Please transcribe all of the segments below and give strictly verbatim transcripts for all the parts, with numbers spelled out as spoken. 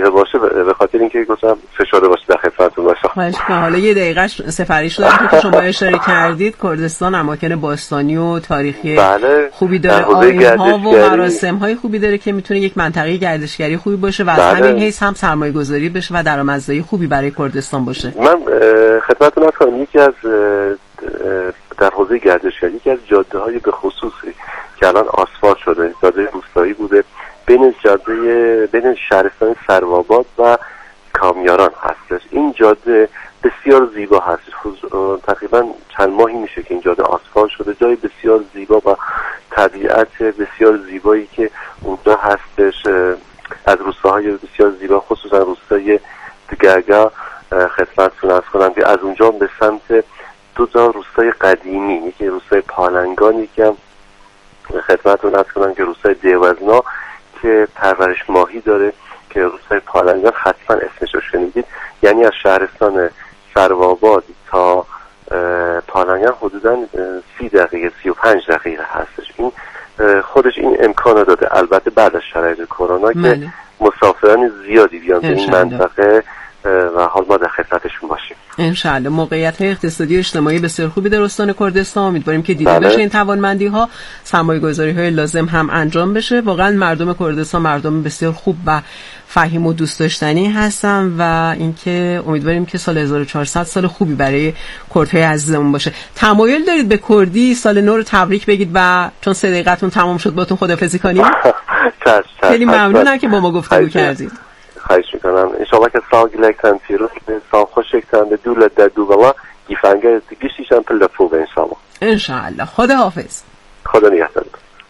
دقیقه باشه به خاطر اینکه گفتم فشرده باشه در خدمتتون باشم. خواهش می‌کنم. حالا یه دقیقه سفریش دارم که شما اشاره کردید. کردستان اماکن باستانی و تاریخی بله. خوبی داره، آیین‌ها و مراسم‌های خوبی داره که میتونه یک منطقه گردشگری خوبی باشه و از بله. همین حیث هم سرمایه‌گذاری بشه و درآمدزایی خوبی برای کردستان باشه. من خدمتتون عرض کنم یکی از در حوزه گردشگری یکی از جاده‌های به خصوصی که الان آسفالت شده، جاده روستایی بوده بین جاده بین شهرستان سروآباد و کامیاران هستش. این جاده بسیار زیبا هستش. تقریبا چند ماهی میشه که این جاده آسفالت شده. جای بسیار زیبا و طبیعت بسیار زیبایی که اونجا هستش، از روستاهای بسیار زیبا خصوصا روستای دگرگا خدمتتون عرض کنم که از اونجا به سمت دو تا روستای قدیمی، یکی روستای پالنگان، یکی هم خدمتتون عرض کنم که روستای دیوزنا که پرورش ماهی داره که روستای پالنگان حتما اسمش رو شنیدید. یعنی از شهرستان سروآباد تا پالنگان حدودا سی دقیقه سی و پنج دقیقه هستش. این خودش این امکان داده، البته بعد از شرایط کرونا که مسافران زیادی بیان به این منطقه و حال ما در خدمتشون باشیم. انشالله. موقعیت های اقتصادی و اجتماعی بسیار خوبی در استان کردستان، امیدواریم که دیده بله. بشه این توانمندی ها، سرمایه گذاری های لازم هم انجام بشه. واقعا مردم کردستان مردم بسیار خوب و فهیم و دوست داشتنی هستن و اینکه امیدواریم که سال هزار و چهارصد سال خوبی برای کردهای عزیزمون باشه. تمایل دارید به کردی سال نو رو تبریک بگید و چون سه دقیقتون تمام شد باتون خداحافظی کنیم؟ خیلی ممنونم که با ما گفتگو کردید. خواهش میکنم. انشالله که سال گلکتن پیروز سال خوشکتن به دولت در دوبلا گیفنگه گشتیشن پل فوق انشالله. انشالله. خدا حافظ. خدا نگهدار.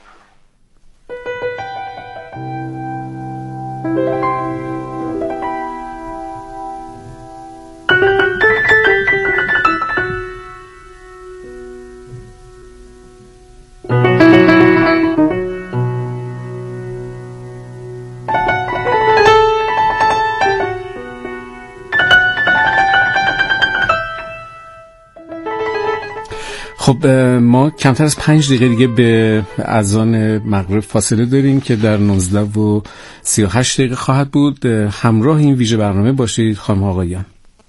خب ما کمتر از پنج دقیقه دیگه به اذان مغرب فاصله داریم که در نوزده و سی و هشت دقیقه خواهد بود. همراه این ویژه برنامه باشید خانم آقایان.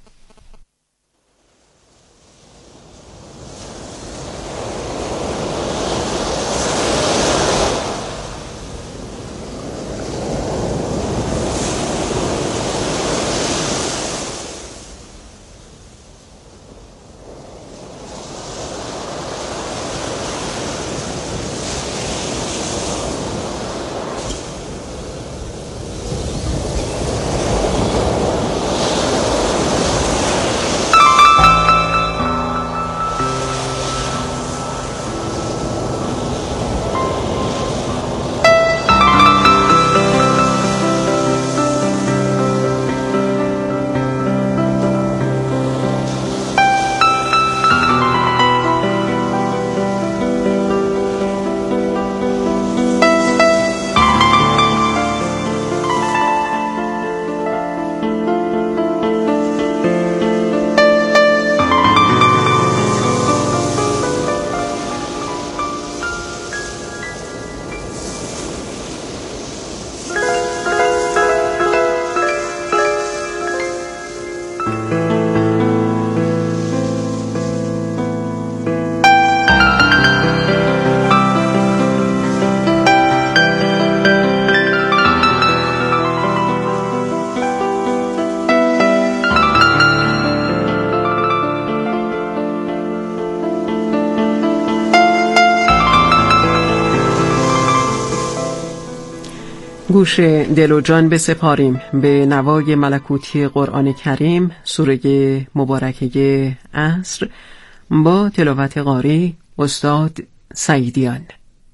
گوش دل و جان بسپاریم به نوای ملکوتی قرآن کریم، سوره مبارکه عصر، با تلاوت قاری استاد سعیدیان.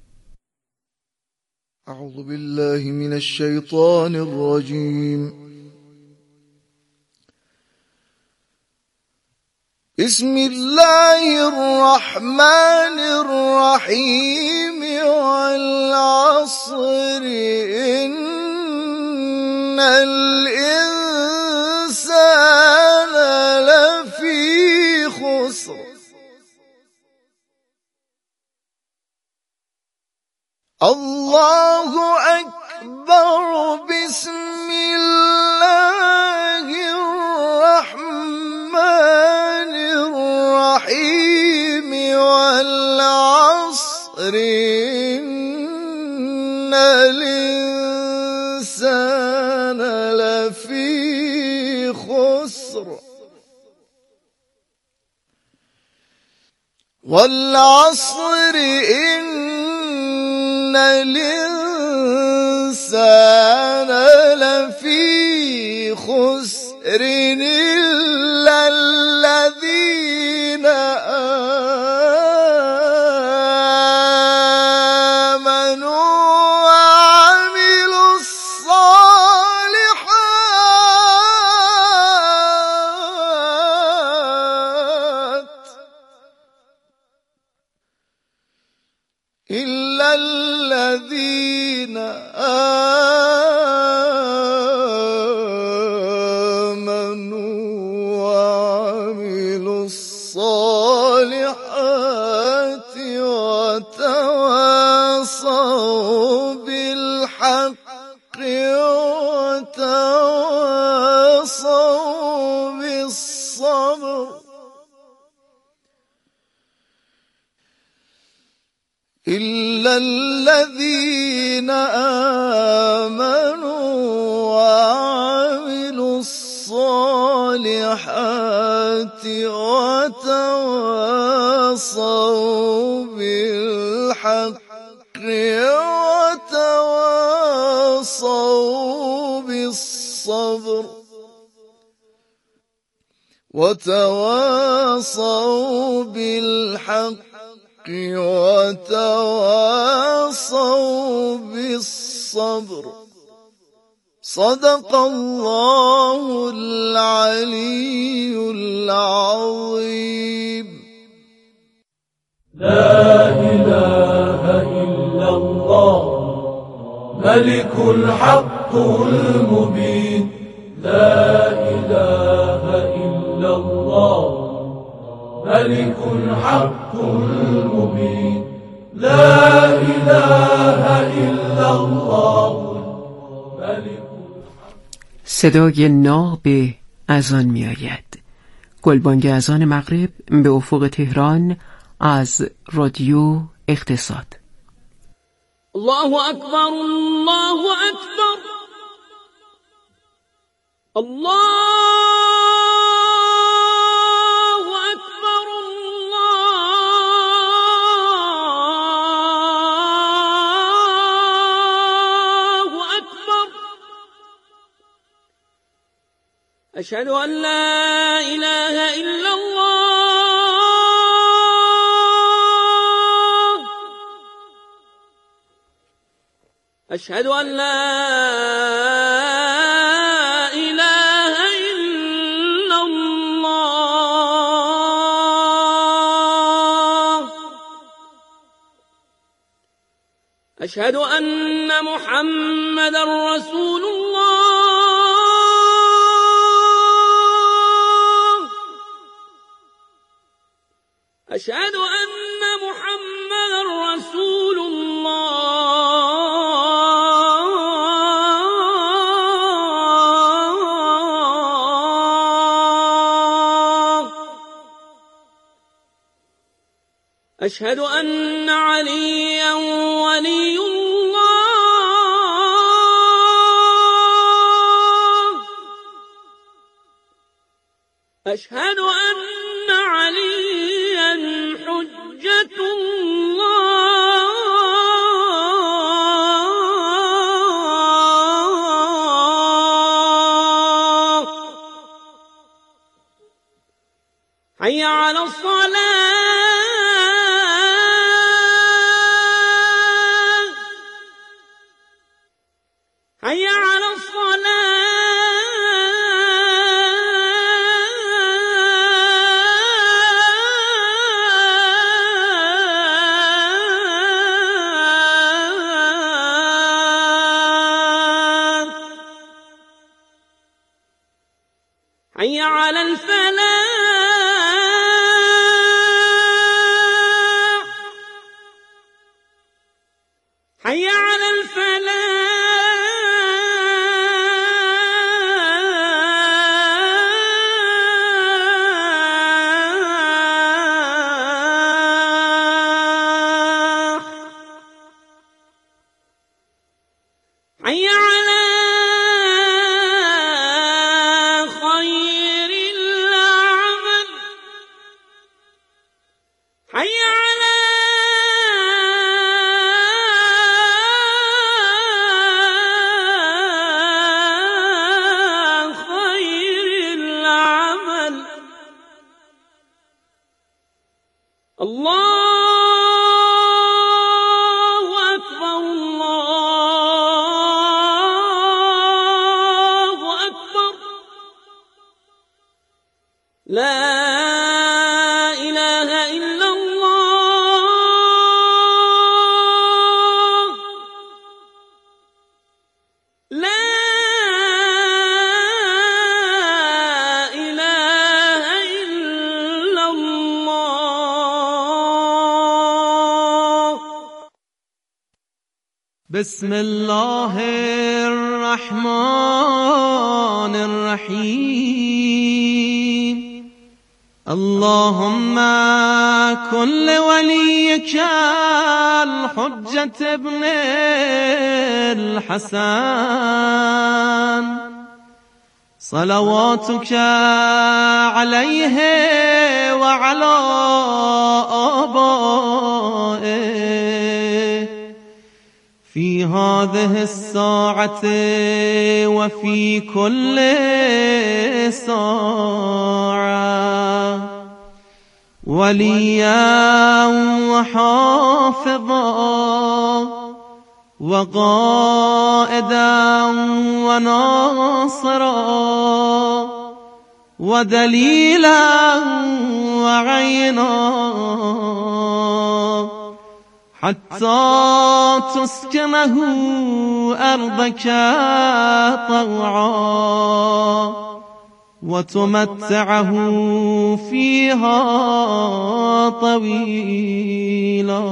اعوذ بالله من الشیطان الرجیم. بسم الله الرحمن الرحیم. والعصر إن الإنسان لفی خسر. الله أكبر. بسم الله الإنسان لفي خسر والعصر إن الإنسان لفي خسر إلا الذين آمنوا وعملوا الصالحات إلا الذين آمنوا وعملوا الصالحات وتواصوا بالحق وتواصوا بالصبر إلا الذين آمنوا وعملوا الصالحات وتواصوا بالحق وتواصوا بالصبر وتواصوا بالحق وتواصوا بالصبر. صدق الله العلي العظيم. لا إله إلا الله ملك الحق المبين. لا إله إلا الله ملك الحق المبين. لا إله إلا الله ملك. صدای ناقب اذان می آید. گلبانگ اذان مغرب به افق تهران از رادیو اقتصاد. الله اکبر، الله اکبر، الله اکبر، الله اکبر. اشهد ان لا اله الا الله. اشهد ان لا اله الا الله. اشهد ان محمدا رسول الله. أشهد أن محمدا رسول الله. أشهد أن عليا ولي الله. أشهد أن عليا حجة الله. حي على الصلاة. حي على الصلاة. حي على الفلاح. حي على الفلاح. حي على لا إله إلا الله لا إله إلا الله. بسم الله الرحمن الرحيم. اللهم كن لوليك الحجة ابن الحسن صلواتك عليه وعلى آبائه في هذه الساعة وفي كل ساعة وليا وحافظا وقائدا وناصرا ودليلا وعينا حتى تسكنه أرضك طوعا وتمتعه فيها طويلا.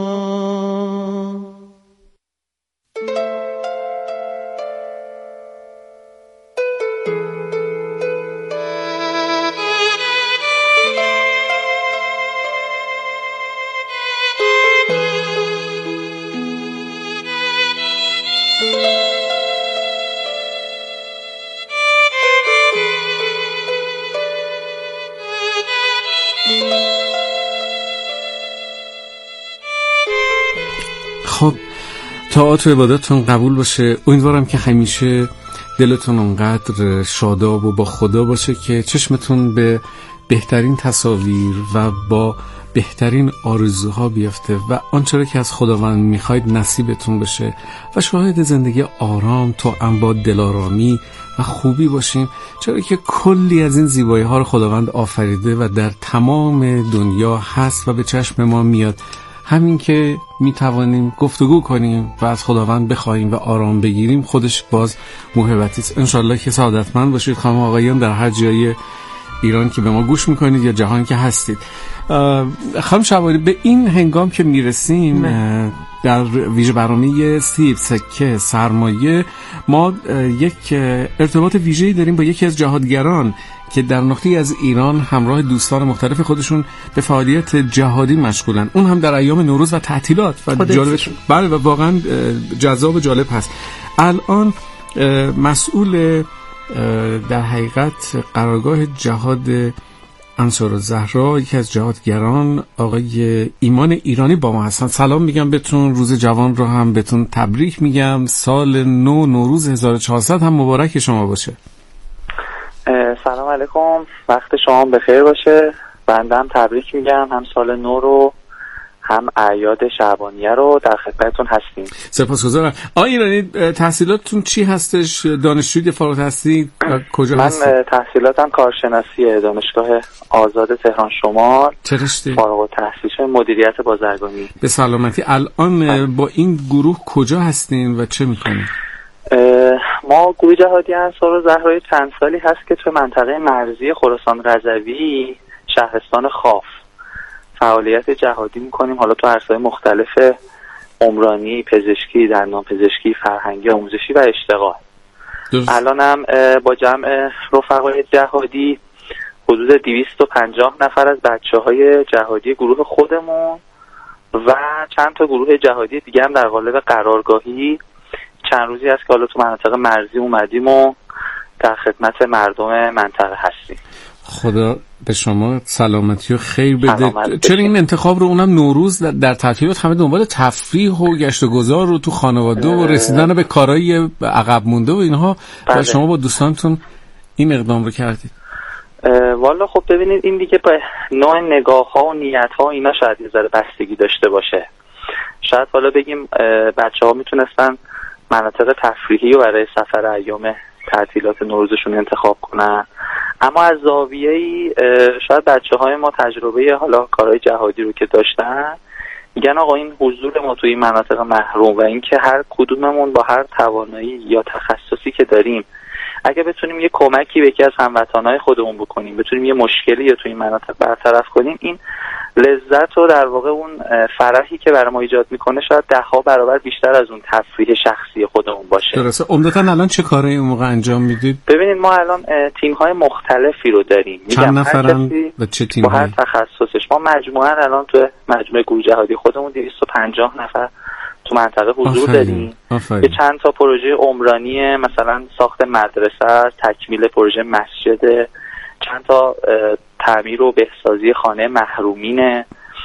خب طاعات و عبادتتون قبول باشه. امیدوارم که همیشه دلتون اونقدر شاداب و با خدا باشه که چشمتون به بهترین تصاویر و با بهترین آرزوها بیفته و آنچه که از خداوند میخواید نصیبتون بشه و شاهد زندگی آرام توأم با دلارامی و خوبی باشیم، چرا که کلی از این زیبایی ها رو خداوند آفریده و در تمام دنیا هست و به چشم ما میاد. همین که میتوانیم گفتگو کنیم و از خداوند بخوایم و آرام بگیریم خودش باز موهبتی است. انشالله که سعادتمند باشید خانم آقایان در هر جای ایران که به ما گوش میکنید یا جهان که هستید. خانم شواری، به این هنگام که میرسیم در ویژه برنامه سیب سکه سرمایه ما یک ارتباط ویژه‌ای داریم با یکی از جهادگران که در نقطه‌ای از ایران همراه دوستان مختلف خودشون به فعالیت جهادی مشغولن، اون هم در ایام نوروز و تعطیلات و جالب بله و واقعا جذاب و جالب هست. الان مسئول در حقیقت قرارگاه جهاد انصارالزهرا، یکی از جهادگران، آقای ایمان ایرانی با ما هستن. سلام میگم بهتون، روز جوان رو هم بهتون تبریک میگم، سال نو نوروز هزار و چهارصد هم مبارک شما باشه. سلام علیکم، وقت شما بخیر باشه. بنده هم تبریک میگم، هم سال نو رو هم اعیاد شعبانیه رو در خدمتتون هستیم. سپاسگزارم. آقای ایرانی، تحصیلاتتون چی هستش؟ دانشجوی فارغ التحصیل کجا هستید؟ من تحصیلاتم کارشناسیه، دانشگاه آزاد تهران شمال. چه رشته؟ فارغ التحصیل مدیریت بازرگانی. به سلامتی. الان با این گروه کجا هستین و چه میکنین؟ ما گروه جهادی انصارالزهرا چند سالی هست که تو منطقه مرزی خراسان رضوی شهرستان خاف فعالیت جهادی میکنیم، حالا تو عرصه‌های مختلف عمرانی، پزشکی، دندانپزشکی، فرهنگی، آموزشی و اشتغال. الان هم با جمع رفقای جهادی حدود دویست و پنجاه نفر از بچه‌های جهادی گروه خودمون و چند تا گروه جهادی دیگه هم در قالب قرارگاهی چند روزی هست که حالا تو مناطق مرزی اومدیم و در خدمت مردم منطقه هستیم. خدا به شما سلامتی و خیر بده. چرا این انتخاب رو، اونم نوروز در تعطیلات، همه دنبال تفریح و گشت و گذار رو تو خانواده و رسیدن به کارهای عقب مونده و اینها و شما با دوستانتون این اقدام رو کردید؟ والا خب ببینید، این دیگه با نوع نگاه ها و نیت ها اینا شاید یه ذره بستگی داشته باشه. شاید حالا بگیم بچه ها میتونستن مناطق تفریحی رو برای سفر ایام تعطیلات نوروزشون انتخاب کنن، اما از زاویه‌ای شاید بچه‌های ما تجربه حالا کارهای جهادی رو که داشتن میگن آقا این حضور ما توی مناطق محروم و اینکه هر کدوممون با هر توانایی یا تخصصی که داریم اگه بتونیم یه کمکی به یکی از هموطنهای خودمون بکنیم، بتونیم یه مشکلی رو توی این مناطق برطرف کنیم، این لذت و در واقع اون فرحی که برای ما ایجاد میکنه شاید ده ها برابر بیشتر از اون تفریح شخصی خودمون باشه. درسته. عمدتاً الان چه کارایی اون موقع انجام میدید؟ ببینید ما الان تیم‌های مختلفی رو داریم. چند نفرن و چه تیم‌هایی؟ با هر تخصصش. ما مجموعاً الان تو مجموعه گروه جهادی خودمون دویست و پنجاه نفر تو منطقه حضور داریم. یه چند تا پروژه عمرانی مثلا ساخت مدرسه، تکمیل پروژه مسجد، چند تا تعمیر و بهسازی خانه محرومین،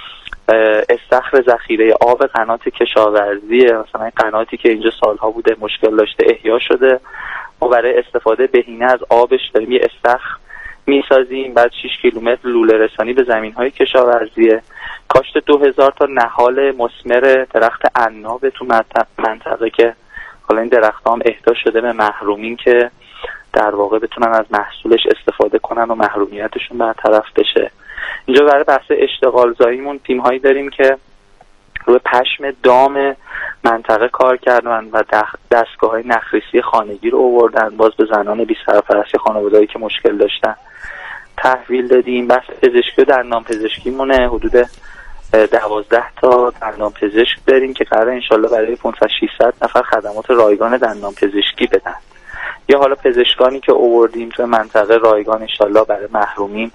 استخر ذخیره آب قنات کشاورزی، مثلا قناتی که اینجا سالها بوده مشکل داشته احیا شده، ما برای استفاده بهینه از آبش داریم یه استخر میسازیم. بعد شش کیلومتر لوله رسانی به زمین‌های کشاورزی، کاشت دو هزار تا نهال مثمر درخت عناب تو منطقه که حالا این درخت‌ها هم اهدا شده به محرومین که در واقع بتونن از محصولش استفاده کنن و محرومیتشون برطرف بشه. اینجا برای بحث اشتغال زاییمون تیم‌هایی داریم که روی پشم دام منطقه کار کردن و دستگاه‌های نخریسی خانگی رو آوردن، باز به زنان بی سرپرستی خانواده‌ای که مشکل داشتن تحویل دادیم. بحث پزشکی و دندان پزشکی مونه، حدود دوازده تا دندان پزشک داریم که قراره انشالله برای پانصد ششصد نفر خدمات رایگان دندان پزشکی بدن. یا حالا پزشکانی که آوردیم تو منطقه رایگان انشالله برای محرومین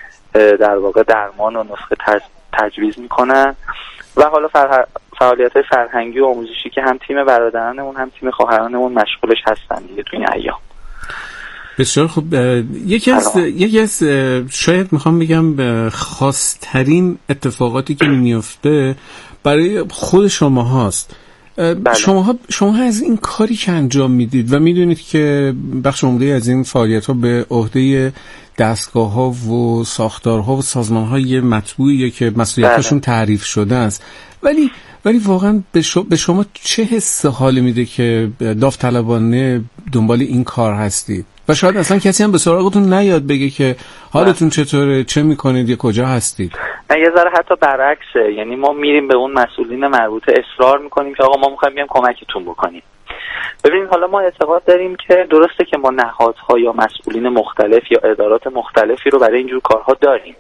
در واقع درمان و نسخه تجویز میکنن. و حالا فرح... فعالیت‌های فرهنگی و آموزشی که هم تیم برادرانمون هم تیم خواهرانمون مشغولش هستن دیگه تو این ایام. بسیار خوب. یکی از یکی از شاید میخوام بگم خاص‌ترین اتفاقاتی که میفته برای خود شما هاست. بله. شما شما از این کاری که انجام میدید و میدونید که بخش عمده از این فعالیت ها به عهده دستگاه ها و ساختارها و سازمان های مطبوعیه که مسئولیتشون تعریف شده است، ولی ولی واقعا به شما چه حس حال میده که داوطلبانه دنبال این کار هستید و شاید اصلا کسی هم به سراغتون نیاد بگه که حالتون چطوره، چه میکنید یا کجا هستید؟ یه ذره حتی برعکسه، یعنی ما میریم به اون مسئولین مربوطه اصرار میکنیم که آقا ما میخوایم بیام کمکتون بکنیم. ببینید حالا ما اعتقاد داریم که درسته که ما نهادها یا مسئولین مختلف یا ادارات مختلفی رو برای اینجور کارها داریم،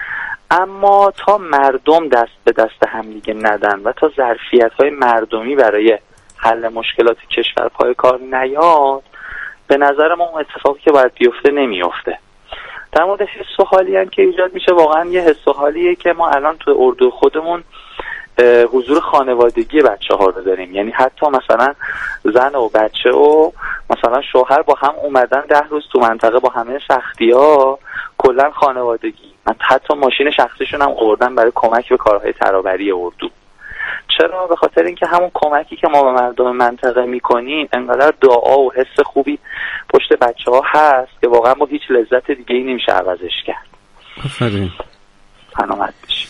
اما تا مردم دست به دست هم دیگه ندن و تا ظرفیت‌های مردمی برای حل مشکلات کشور پای کار نیاد، به نظر ما اون اتفاقی که باید بیفته نمیفته. در مورد حس و حالی هم که ایجاد میشه، واقعا یه حس و حالیه که ما الان تو اردو خودمون حضور خانوادگی بچه ها رو داریم، یعنی حتی مثلا زن و بچه و مثلا شوهر با هم اومدن ده روز تو منطقه با همه سختی ها، کلا خانوادگی، من حتی ماشین شخصیشون هم آوردن برای کمک به کارهای ترابری اردو. چرا؟ به خاطر اینکه همون کمکی که ما به مردم منطقه میکنیم انقدر دعا و حس خوبی پشت بچه ها هست که واقعا با هیچ لذت دیگه ای نمیشه عوضش کرد. آفرین. سلامت باشید.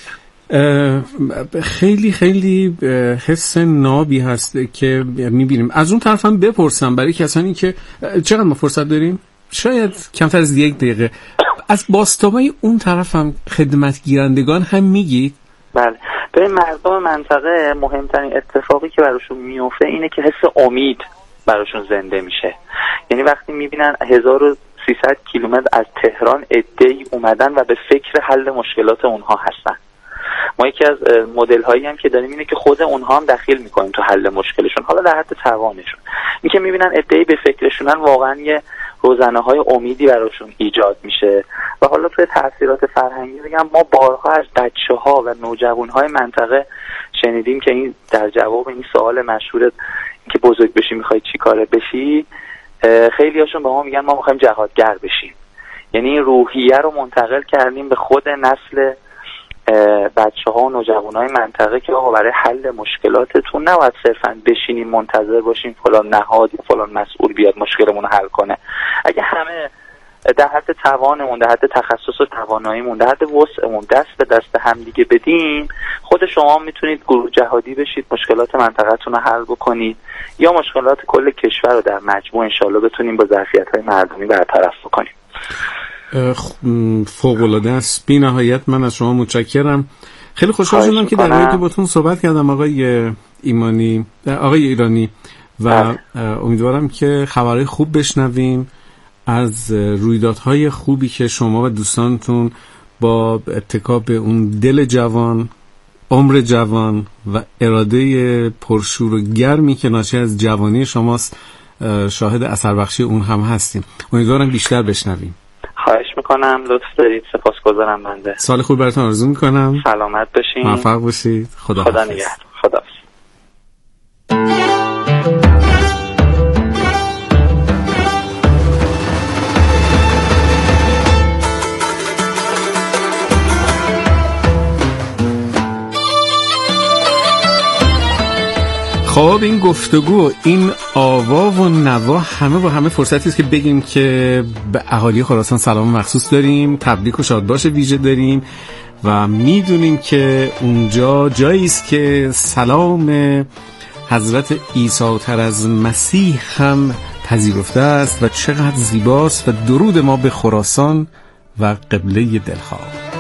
خیلی خیلی حس نابی هست که میبینیم. از اون طرف هم بپرسم برای کسانی که چقدر ما فرصت داریم؟ شاید کمتر از یک دقیقه. از باستابای اون طرف هم خدمتگیرندگان هم میگید؟ بله. ببین مردم منطقه مهمترین اتفاقی که براشون میفته اینه که حس امید براشون زنده میشه. یعنی وقتی میبینن هزار و سیصد کیلومتر از تهران عده‌ای اومدن و به فکر حل مشکلات اونها هستن. ما یکی از مدل هایی هم که داریم اینه که خود اونها هم دخیل میکنیم تو حل مشکلشون، حالا در حد توانشون. این که میبینن عده‌ای به فکرشونن، واقعا یه روزنه های امیدی براشون ایجاد میشه. و حالا توی تاثیرات فرهنگی بگم، ما بارها از بچه ها و نوجوان های منطقه شنیدیم که این در جواب این سوال مشهور که بزرگ بشی میخوای چی کاره بشی، خیلی هاشون به ما میگن ما میخوایم جهادگر بشیم. یعنی این روحیه رو منتقل کردیم به خود نسل بچه ها و نوجوان های منطقه که آقا برای حل مشکلاتتون نباید صرفا بشینیم منتظر باشیم فلان نهاد یا فلان مسئول بیاد مشکلمون رو حل کنه. اگه همه در حد توانمون، در حد تخصص و تواناییمون، در حد وسعمون دست به دست هم دیگه بدیم، خود شما میتونید گروه جهادی بشید، مشکلات منطقه‌تون رو حل بکنید یا مشکلات کل کشور رو در مجموع انشالله بتونیم با ظرفیت‌های مردمی برطرف بکنیم. فوق‌العاده است. بی نهایت من از شما متشکرم. خیلی خوشحال شدم که در مورد باتون صحبت کردم آقای ایمانی، آقای ایرانی، و امیدوارم که خبرهای خوب بشنویم از رویدادهای خوبی که شما و دوستانتون با اتکا به اون دل جوان، عمر جوان و اراده پرشور و گرمی که ناشی از جوانی شماست شاهد اثر بخشی اون هم هستیم. امیدوارم بیشتر بشنویم. خواهش میکنم، لطف دارید. سپاسگزارم. بنده سال خوب براتون آرزو میکنم. سلامت باشین، موفق باشید. خدا خدا نگهدار. خدا حافظ. خب این گفتگو، این آوا و نوا همه با همه فرصتی است که بگیم که به اهالی خراسان سلام مخصوص داریم، تبریک و شادباش ویژه داریم و میدونیم که اونجا جایی است که سلام حضرت عیسی تر از مسیح هم پذیرفته است و چقدر زیباست و درود ما به خراسان و قبله دلها.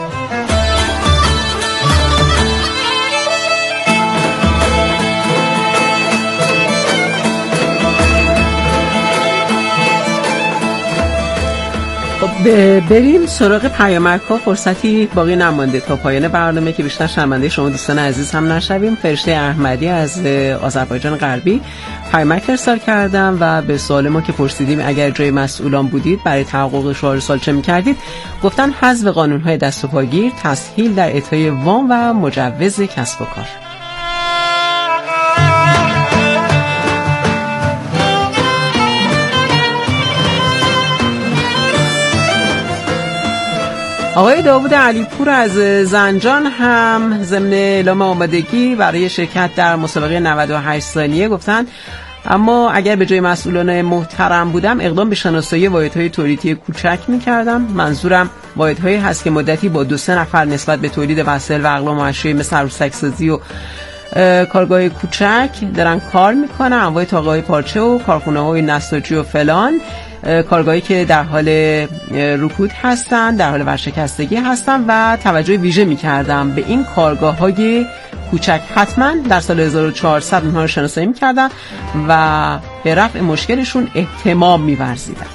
بریم سراغ پیامک‌ها. فرصتی باقی نمانده تا پایان برنامه که بیشتر شرمنده شما دوستان عزیز هم نشویم. فرشته احمدی از آذربایجان غربی پیامک ارسال کردم و به سوال ما که پرسیدیم اگر جای مسئولان بودید برای تحقق شعار سال چه می‌کردید، گفتن حذف قانون‌های دست و پاگیر، تسهیل در اعطای وام و مجوز کسب و کار. آقای داوود علیپور از زنجان هم ضمن اعلام آمادگی برای شرکت در مسابقه نود و هشت ثانیه گفتن اما اگر به جای مسئولان محترم بودم اقدام به شناسایی واحدهای تولیدی کوچک می‌کردم. منظورم واحدهایی هست که مدتی با دو سه نفر نسبت به تولید وسایل و اقلام و اشیاء مثل عروسک‌سازی و کارگاه کوچک دارن کار میکنن، انواع طاقه‌های پارچه و کارخونه‌های نساجی و فلان، کارگاهی که در حال رکود هستن، در حال ورشکستگی هستن و توجه ویژه میکردم به این کارگاه‌های کوچک. حتما در سال هزار و چهارصد اونها رو شناسایی میکردم و به رفع مشکلشون اهتمام می‌ورزیدم.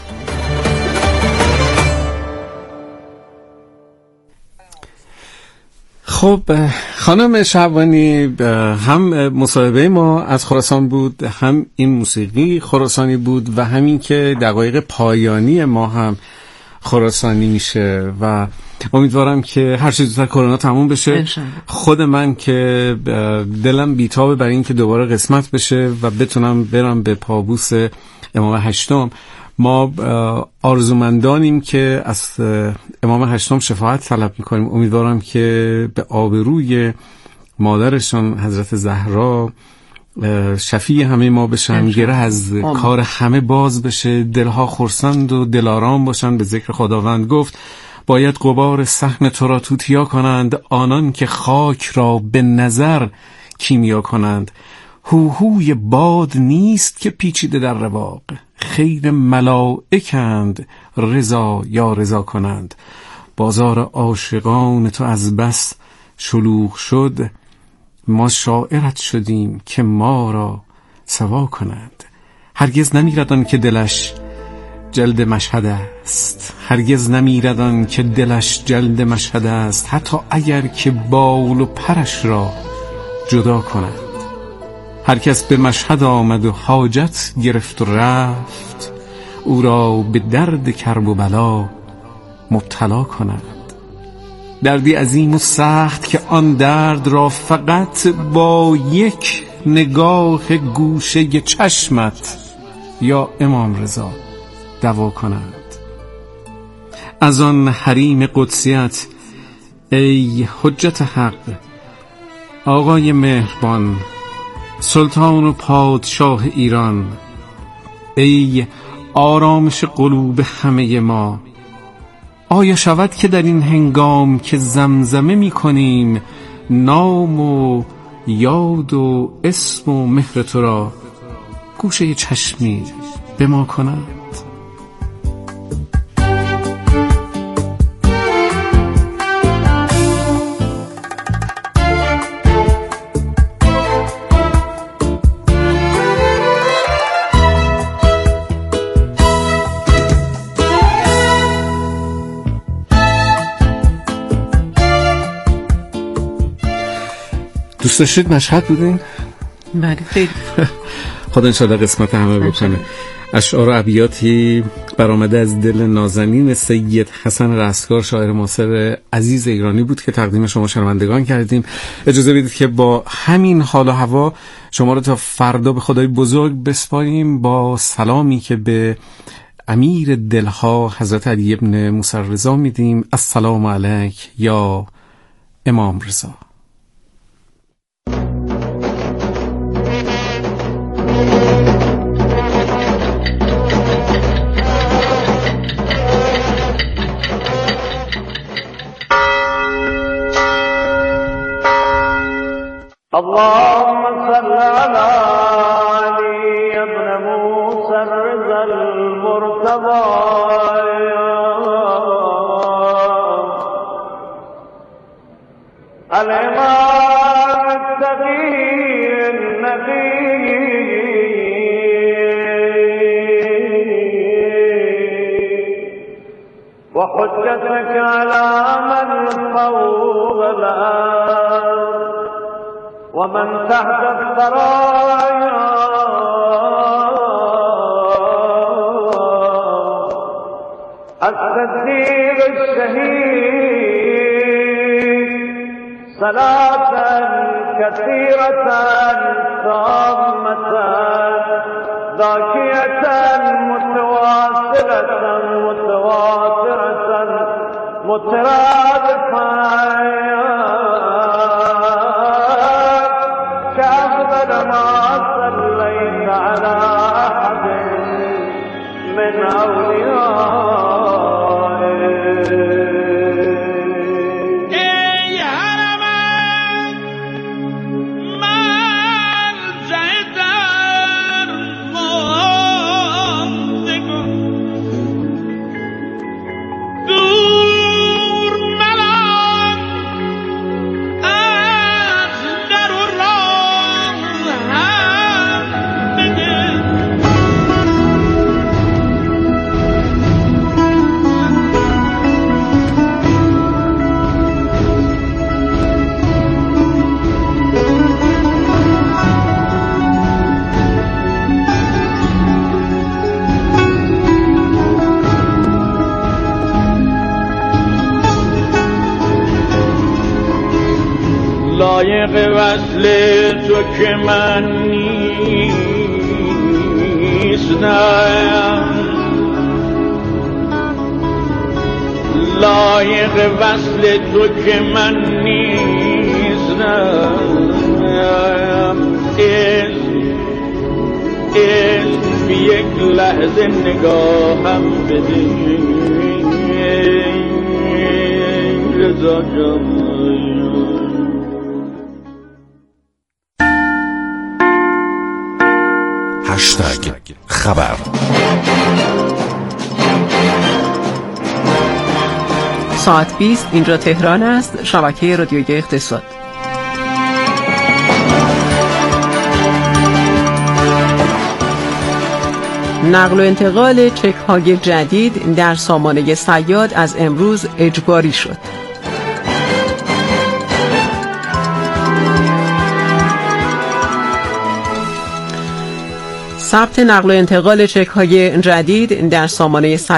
خب خانم شعبانی، هم مصاحبه ما از خراسان بود، هم این موسیقی خراسانی بود و همین که دقایق پایانی ما هم خراسانی میشه و امیدوارم که هر چیز زودتر کرونا تموم بشه. خود من که دلم بیتابه برای این که دوباره قسمت بشه و بتونم برم به پابوس امام هشتم. ما آرزومندانیم که از امام هشتم شفاعت طلب میکنیم. امیدوارم که به آبروی مادرشان حضرت زهرا شفیع همه ما بشن، گره از کار همه باز بشه، دلها خرسند و دلارام باشن. به ذکر خداوند گفت باید غبار سهم تو را توتیا کنند آنان که خاک را به نظر کیمیا کنند. هوهوی باد نیست که پیچیده در رواق، خیر ملائکند رضا یا رضا کنند. بازار عاشقان تو از بس شلوغ شد، ما شاعرت شدیم که ما را سوا کنند. هرگز نمیردان که دلش جلد مشهد است، هرگز نمیردان که دلش جلد مشهد است، حتی اگر که بال و پرش را جدا کنند. هر کس به مشهد آمد و حاجت گرفت و رفت، او را به درد کرب و بلا مبتلا کنند. دردی عظیم و سخت که آن درد را فقط با یک نگاه گوشه چشمت یا امام رضا دوا کنند. از آن حریم قدسیت ای حجت حق، آقای مهربان، سلطان و پادشاه ایران، ای آرامش قلوب همه ما، آیا شود که در این هنگام که زمزمه می کنیم نام و یاد و اسم و مهر تو را گوشه چشمی به ما کنند؟ دوست داشتید مشهد بودین؟ بله خیلی. خدا انشاءالله قسمت همه بکنه. اشعار و ابیاتی برآمده از دل نازنین سید حسن رستگار، شاعر معاصر عزیز ایرانی بود که تقدیم شما شنوندگان کردیم. اجازه بدید که با همین حال و هوا شما رو تا فردا به خدای بزرگ بسپاریم با سلامی که به امیر دلها حضرت علی ابن موسی رضا میدیم. السلام علیک یا امام رضا. اللهم صل على علي ابن موسى الرضا المرتضى الإمام التقي النبي وحجتك على من فوق الأرض ومن تحت الثرايا الصديق الشهيد صلاة كثيرة تامة ذاكية متواصلة متواترة مترادفة ما صليت على أحد من أوليائك ای حرمت مرجع در ماندگان دور ملان از در و لایق وصل تو که من نیستم، لایق وصل تو که من نیستم. اسم اسم بی یک لحظه نگاهم بده رضا جان. هشتگ خبر. ساعت بیست اینجا تهران است. شبکه رادیوی اقتصاد. نقل و انتقال چک های جدید در سامانه صیاد از امروز اجباری شد. ثبت نقل و انتقال چک های جدید در سامانه